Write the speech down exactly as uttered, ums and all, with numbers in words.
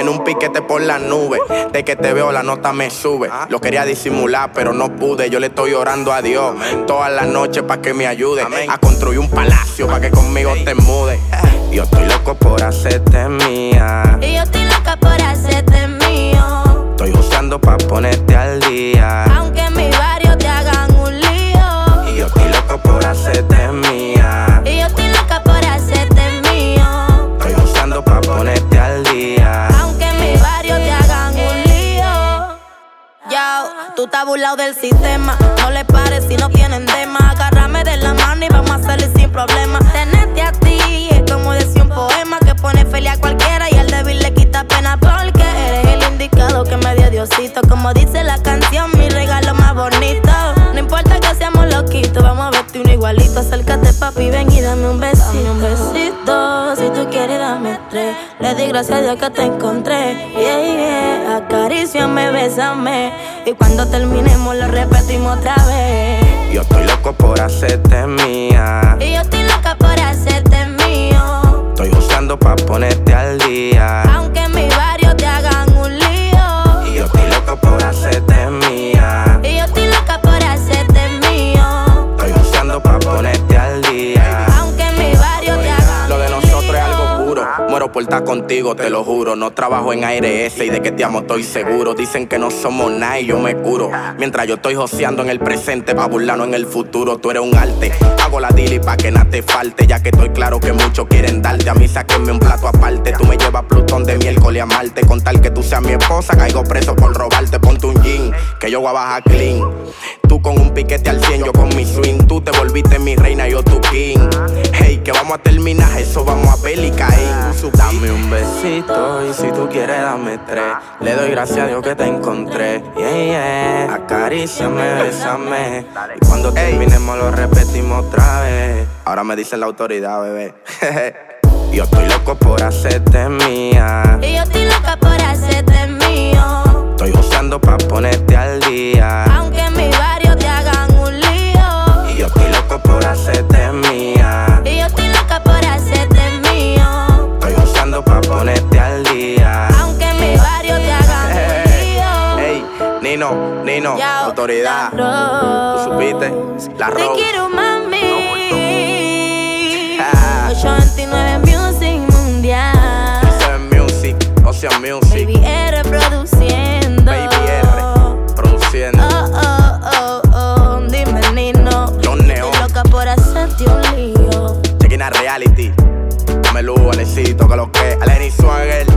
Tiene un piquete por la nube. De que te veo la nota me sube. Lo quería disimular pero no pude. Yo le estoy orando a Dios todas las noches pa' que me ayude a construir un palacio pa' que conmigo te mude. Yo estoy loco por hacerte mía. Y yo estoy loca por hacerte mío. Estoy usando pa' ponerte al día. Aunque en mi barrio te hagan un lío. Y yo estoy loco por hacerte mía. Y yo estoy loca por hacerte mío. Estoy usando pa' ponerte al día. Aunque en mi barrio te hagan un lío. Yo, tú estás burlado del sistema. No le pares si no tienen tema. Agárrame de la mano y vamos a salir sin problema. Tenerte a ti es como decir un poema que pone feliz a cualquiera y al débil le quita pena. Porque eres el indicado que me dio Diosito. Como dice la canción, mi regalo más bonito. No importa que seamos loquitos, vamos a verte uno igualito. Acércate papi, ven y dame un besito. Dame un besito, si tú quieres dame tres. Le di gracias a Dios que te encontré. Yeah, yeah, acaríciame, bésame. Y cuando terminemos lo repetimos otra vez. Yo estoy loco por hacerte mía. Y yo estoy loca por hacerte mío. Estoy usando pa' ponerte al día. Aunque en mi barrio te hagan un lío. Y yo estoy loco por hacerte mía. Y yo estoy loca por hacerte mío. Estoy usando pa' ponerte al día. Aunque en mi barrio te hagan. Lo de nosotros es algo puro. Muero por estar contigo, te lo juro. No trabajo en aire ese y de que te amo estoy seguro. Dicen que no somos nada y yo me curo. Mientras yo estoy joseando en el presente pa' burlarnos en el futuro. Tú eres un arte, hago la dili pa' que nada te falte. Ya que estoy claro que muchos quieren darte. A mí sáquenme un plato aparte. Tú me llevas Plutón de miércoles a Marte. Con tal que tú seas mi esposa, caigo preso por robarte. Ponte un jean, que yo voy a bajar clean. Tú con un piquete al cien, yo con mi swing. Tú te volviste mi reina, yo tu king. Hey, que vamos a terminar, eso vamos a ver y caer. Dame un besito y si tú quieres dame tres. Le doy gracias a Dios que te encontré. Yeah, yeah. Acaríciame, bésame. Y cuando terminemos lo repetimos otra vez. Ahora me dice la autoridad, bebé. Yo estoy loco por hacerte mía. Y yo estoy loca por hacerte mío. Estoy usando pa' ponerte al día. Aunque en mi barrio te hagan un lío. Y yo estoy loco por hacerte mía. Y yo estoy loca por hacerte mío. Estoy usando pa' ponerte al día. Aunque en mi barrio te hagan un lío. Ey, Nino, Nino, Yo, autoridad. La ¿Tú supiste? La Te Rose. quiero, mami. Ah. ocho veintinueve Music Mundial. Seven Music, Ocean Music. Baby R produciendo. Baby R produciendo. Oh, oh, oh, oh. Dime, Nino. John Neon. Estoy loca por hacerte un lío. Chequina reality. Dame luz, Alecito, que lo que. Aleni Swagger.